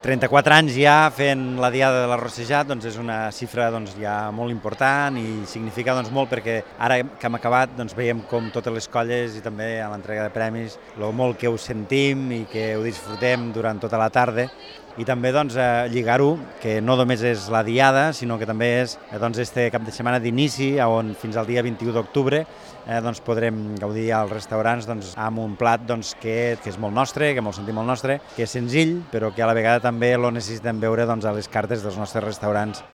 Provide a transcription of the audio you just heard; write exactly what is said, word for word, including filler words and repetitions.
trenta-quatre anys ja fent la Diada de l'Arrossejat, doncs és una xifra doncs, ja molt important i significa doncs, molt perquè ara que hem acabat doncs, veiem com totes les colles i també a l'entrega de premis el molt que ho sentim i que ho disfrutem durant tota la tarda i també doncs, eh, lligar-ho, que no només és la Diada, sinó que també és eh, doncs, este cap de setmana d'inici on fins al dia vint-i-u d'octubre eh, doncs, podrem gaudir als restaurants doncs, amb un plat doncs, que, que és molt nostre, que molt sentim molt nostre, que és senzill, però que a la vegada també lo necessitem veure doncs, a les cartes dels nostres restaurants.